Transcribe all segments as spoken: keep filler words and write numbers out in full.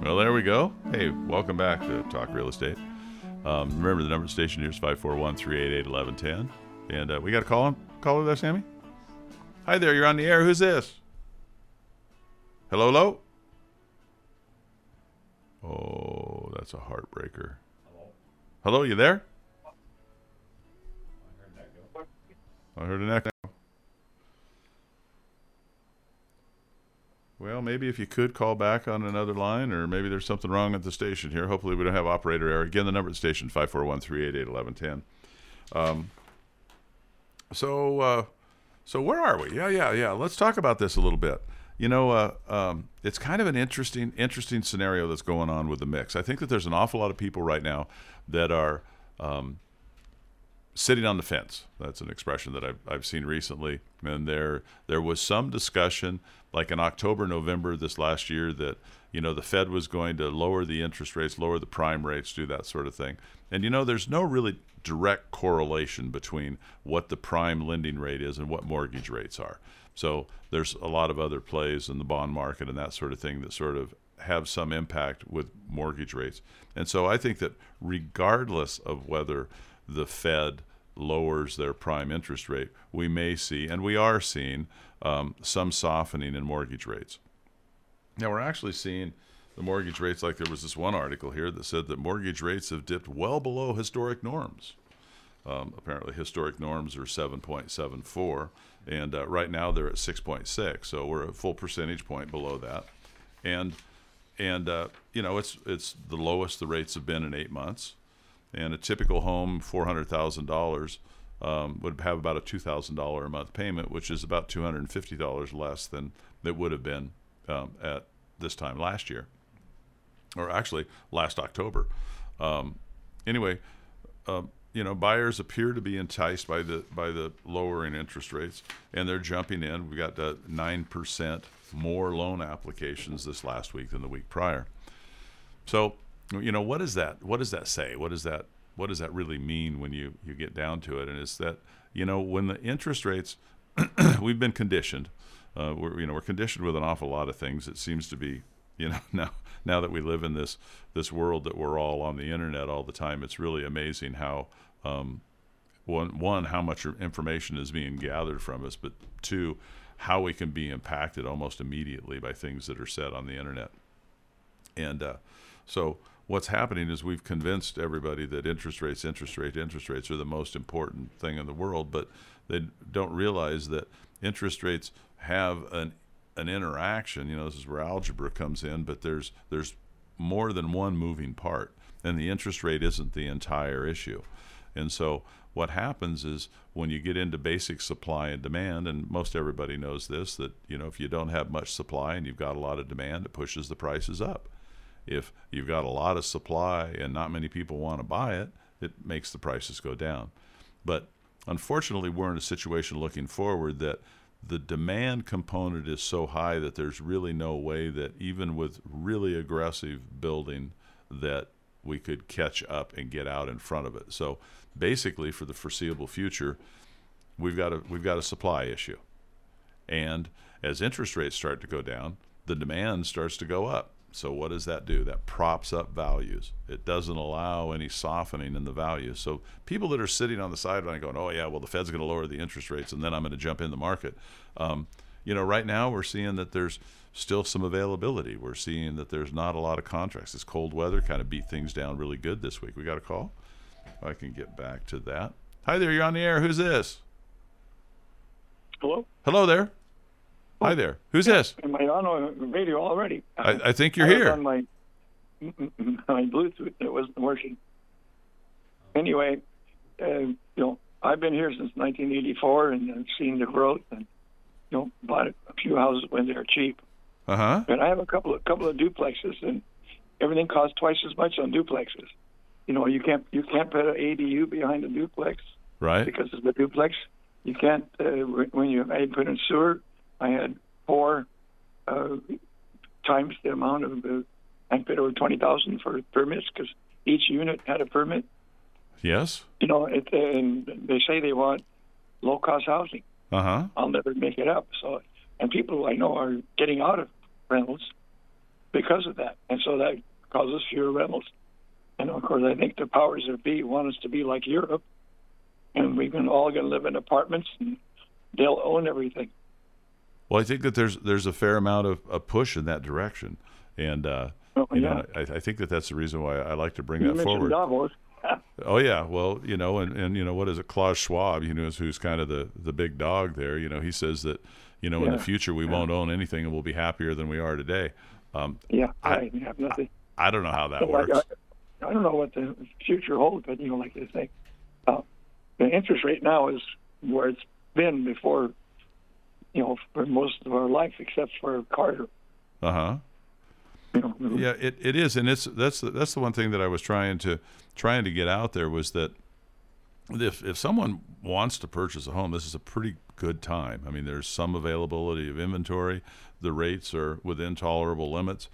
Well, there we go. Hey, welcome back to Talk Real Estate. Um, remember, the number of the station here is five four one, three eight eight, one one one zero. And uh, we got a call on caller there, Sammy? Hi there, you're on the air. Who's this? Hello, hello? Oh, that's a heartbreaker. Hello? Hello, you there? I heard that go. I heard an echo. Well, maybe if you could call back on another line, or maybe there's something wrong at the station here. Hopefully we don't have operator error. Again, the number at the station, five four one, three eight eight, one one one zero. Um, so, uh, so where are we? Yeah, yeah, yeah. Let's talk about this a little bit. You know, uh, um, it's kind of an interesting, interesting scenario that's going on with the mix. I think that there's an awful lot of people right now that are um, sitting on the fence. That's an expression that I've, I've seen recently. And there there was some discussion, like in October, November this last year, that, you know, the Fed was going to lower the interest rates, lower the prime rates, do that sort of thing. And, you know, there's no really direct correlation between what the prime lending rate is and what mortgage rates are. So there's a lot of other plays in the bond market and that sort of thing that sort of have some impact with mortgage rates. And so I think that regardless of whether the Fed lowers their prime interest rate, we may see, and we are seeing, um, some softening in mortgage rates. Now, we're actually seeing the mortgage rates, like there was this one article here that said that mortgage rates have dipped well below historic norms. Um, apparently, historic norms are seven point seven four, and uh, right now they're at six point six, so we're a full percentage point below that. And, and uh, you know, it's it's the lowest the rates have been in eight months. And a typical home, four hundred thousand dollars, um, would have about a two thousand dollars a month payment, which is about two hundred fifty dollars less than it would have been um, at this time last year, or actually last October. Um, anyway, uh, you know, buyers appear to be enticed by the by the lowering interest rates, and they're jumping in. We got uh, nine percent more loan applications this last week than the week prior. So, you know, what does that what does that say? What does that what does that really mean when you, you get down to it? And it's that, you know, when the interest rates, we've been conditioned. Uh, we're you know we're conditioned with an awful lot of things. It seems to be, you know, now now that we live in this this world that we're all on the internet all the time, it's really amazing how um, one one how much information is being gathered from us, but two, how we can be impacted almost immediately by things that are said on the internet. And uh, so what's happening is we've convinced everybody that interest rates, interest rates, interest rates are the most important thing in the world, but they don't realize that interest rates have an an interaction. You know, this is where algebra comes in, but there's there's more than one moving part, and the interest rate isn't the entire issue. And so what happens is when you get into basic supply and demand, and most everybody knows this, that, you know, if you don't have much supply and you've got a lot of demand, it pushes the prices up. If you've got a lot of supply and not many people want to buy it, it makes the prices go down. But unfortunately, we're in a situation looking forward that the demand component is so high that there's really no way that even with really aggressive building that we could catch up and get out in front of it. So basically, for the foreseeable future, we've got a we've got a supply issue. And as interest rates start to go down, the demand starts to go up. So what does that do? That props up values. It doesn't allow any softening in the values. So people that are sitting on the sideline going, oh, yeah, well, the Fed's going to lower the interest rates, and then I'm going to jump in the market. Um, you know, right now we're seeing that there's still some availability. We're seeing that there's not a lot of contracts. This cold weather kind of beat things down really good this week. We got a call? I can get back to that. Hi there, you're on the air. Who's this? Hello? Hello there. Hi there. Who's this? Am I on the radio already? I, I think you're I was here. on my, my Bluetooth that wasn't working. Anyway, uh, you know, I've been here since nineteen eighty-four, and I've seen the growth, and you know, bought a few houses when they're cheap. Uh huh. And I have a couple of couple of duplexes, and everything costs twice as much on duplexes. You know, you can't you can't put an A D U behind a duplex, right? Because it's a duplex. You can't uh, when you I put in sewer. I had four uh, times the amount of the. I paid over twenty thousand for permits because each unit had a permit. Yes. You know, it, and they say they want low cost housing. Uh huh. I'll never make it up. So, and people I know are getting out of rentals because of that, and so that causes fewer rentals. And of course, I think the powers that be want us to be like Europe, and we can all going to live in apartments, and they'll own everything. Well, I think that there's there's a fair amount of a push in that direction, and uh, Oh, you yeah. know, I, I think that that's the reason why I like to bring You that mentioned forward. Davos. Oh yeah, well, you know, and, and you know, what is it? Klaus Schwab, you know, is who's kind of the, the big dog there. You know, he says that, you know, in Yeah. the future we Yeah. won't own anything and we'll be happier than we are today. Um, Yeah, I- I, have nothing. I don't know how that So, like, works. I, I don't know what the future holds, but you know, like they say, uh, the interest rate now is where it's been before. You know, for most of our life, except for Carter. Uh huh. You know, Yeah, it, it is, and it's that's the, that's the one thing that I was trying to trying to get out there was that if if someone wants to purchase a home, this is a pretty good time. I mean, there's some availability of inventory, the rates are within tolerable limits,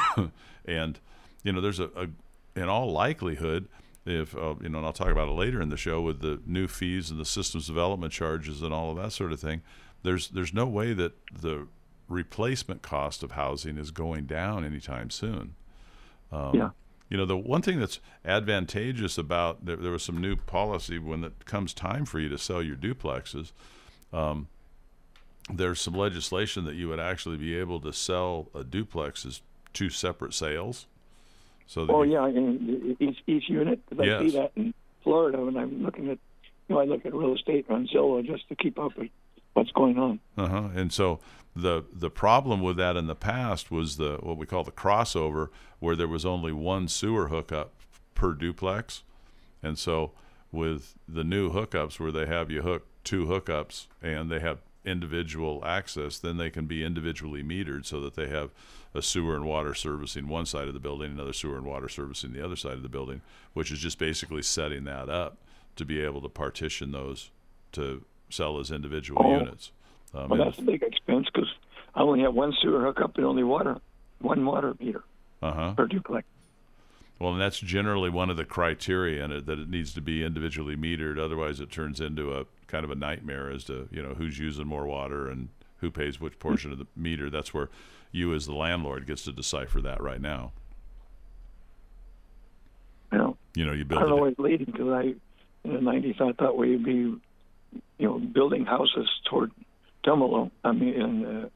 and you know, there's a, a in all likelihood, if uh, you know, and I'll talk about it later in the show with the new fees and the systems development charges and all of that sort of thing. There's there's no way that the replacement cost of housing is going down anytime soon. Um, Yeah. You know, the one thing that's advantageous about there, there was some new policy when it comes time for you to sell your duplexes. Um, there's some legislation that you would actually be able to sell a duplex as two separate sales. So that oh you, yeah, and each each unit. 'Cause I Yes. see that in Florida when I'm looking at. You know, I look at real estate on Zillow just to keep up with what's going on. Uh-huh. And so the the problem with that in the past was the what we call the crossover, where there was only one sewer hookup per duplex. And so with the new hookups where they have you hook two hookups and they have individual access, then they can be individually metered so that they have a sewer and water servicing one side of the building, another sewer and water servicing the other side of the building, which is just basically setting that up to be able to partition those to sell as individual Oh. units. Um, Well, and- that's a big expense because I only have one sewer hookup and only water, one water meter Uh-huh. per duplex. Well, and that's generally one of the criteria in it, that it needs to be individually metered. Otherwise, it turns into a kind of a nightmare as to, you know, who's using more water and who pays which portion of the meter. That's where you as the landlord gets to decipher that right now. You know, You know, you I build don't know it. where it's leading because I, in the nineties, I thought we'd be, you know, building houses toward Tumalo. I mean, and uh,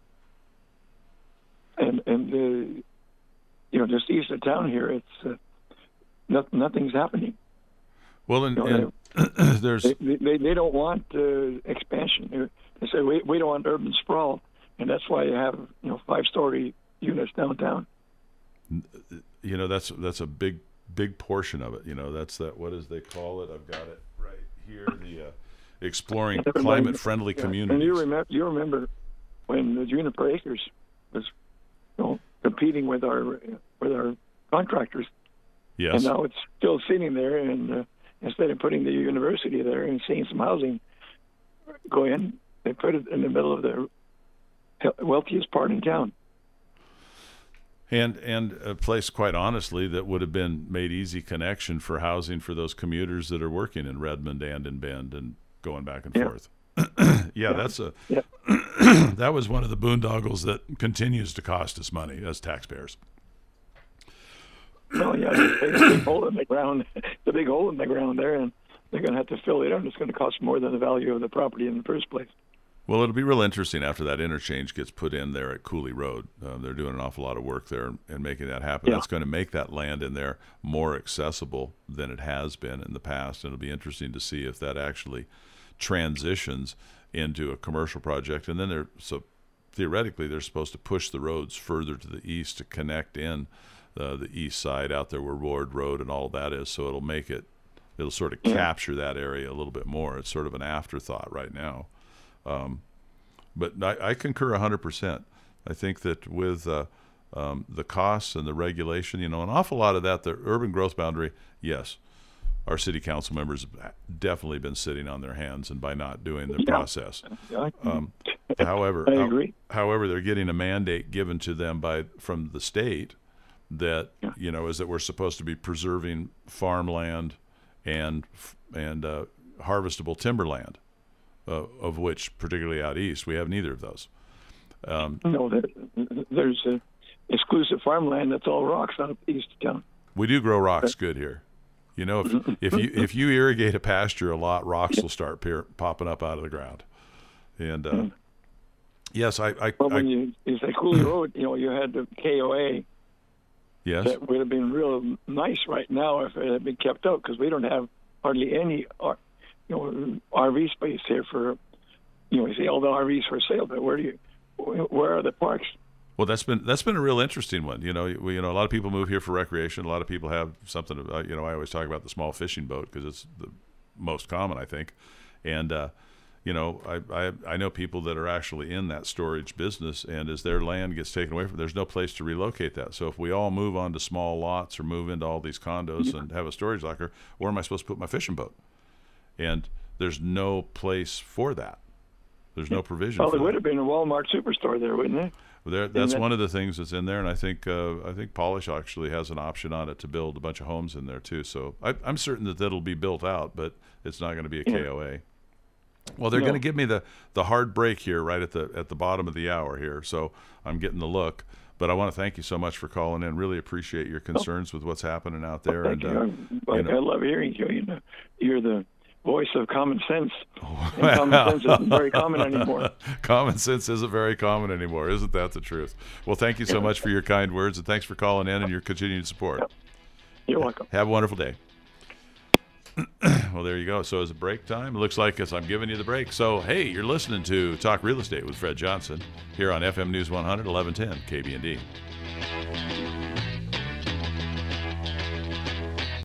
and and uh, you know, just east of town here, it's uh, no, nothing's happening. Well, and, You know, and there's They, they they don't want uh, expansion. They, they say we we don't want urban sprawl, and that's why you have you know five story units downtown. you know, that's that's a big big portion of it. You know, that's that, what is they call it? I've got it right here. The uh, exploring Everybody- climate friendly Yeah. communities. And you remember you remember when the Juniper Acres was you know competing with our with our contractors, Yes. and now it's still sitting there. And uh, instead of putting the university there and seeing some housing go in, they put it in the middle of the wealthiest part in town. And and a place, quite honestly, that would have been made easy connection for housing for those commuters that are working in Redmond and in Bend and going back and Yeah. forth. yeah, that's a Yeah. that was one of the boondoggles that continues to cost us money as taxpayers. Oh yeah, there's a big hole in the ground. The big hole in the ground there, and they're going to have to fill it up. It's going to cost more than the value of the property in the first place. Well, it'll be real interesting after that interchange gets put in there at Cooley Road. Uh, they're doing an awful lot of work there and, and making that happen. Yeah. That's going to make that land in there more accessible than it has been in the past. And it'll be interesting to see if that actually transitions into a commercial project. And then they're so theoretically they're supposed to push the roads further to the east to connect in uh, the east side out there where Ward Road and all that is. So it'll make it, it'll sort of Yeah. capture that area a little bit more. It's sort of an afterthought right now. Um, but I, I concur one hundred percent. I think that with uh, um, the costs and the regulation, you know, an awful lot of that, the urban growth boundary, yes, our city council members have definitely been sitting on their hands and by not doing the Yeah. process. I, Um, however, I how- agree. however, they're getting a mandate given to them by from the state that Yeah. you know is that we're supposed to be preserving farmland and and uh, harvestable timberland. Uh, of which, particularly out east, we have neither of those. Um, No, there, there's a, exclusive farmland that's all rocks out east of town. We do grow rocks good here. You know, if if you if you irrigate a pasture a lot, rocks will start peer, popping up out of the ground. And uh, yes, I. I, well, when I, you, you say Cooley Road, you know, you had the K O A. Yes. That would have been real nice right now if it had been kept out, because we don't have hardly any, you know, R V space here for, you know, you see all the R Vs for sale, but where do you, where are the parks? Well, that's been that's been a real interesting one. You know, we, you know, a lot of people move here for recreation. A lot of people have something. Uh, you know, I always talk about the small fishing boat because it's the most common, I think. And uh, you know, I, I I know people that are actually in that storage business, and as their land gets taken away from, there's no place to relocate that. So if we all move on to small lots or move into all these condos and have a storage locker, where am I supposed to put my fishing boat? And there's no place for that. There's no provision. Well, for there would that. have been a Walmart superstore there, wouldn't there? There, that's one of the things that's in there, and I think uh, I think Polish actually has an option on it to build a bunch of homes in there too. So I, I'm certain that that'll be built out, but it's not going to be a K O A. Well, they're No. going to give me the, the hard break here right at the at the bottom of the hour here, so I'm getting the look. But I want to thank you so much for calling in. Really appreciate your concerns with what's happening out there. Thank and you. uh, I, you know. I love hearing you. You know, you're the voice of common sense. And common sense isn't very common anymore. Common sense isn't very common anymore. Isn't that the truth? Well, thank you so much for your kind words, and thanks for calling in and your continued support. Yep. You're welcome. Have a wonderful day. Well, there you go. So is it break time? It looks like as I'm giving you the break. So, hey, you're listening to Talk Real Estate with Fred Johnson here on F M News one hundred, eleven ten, K B N D.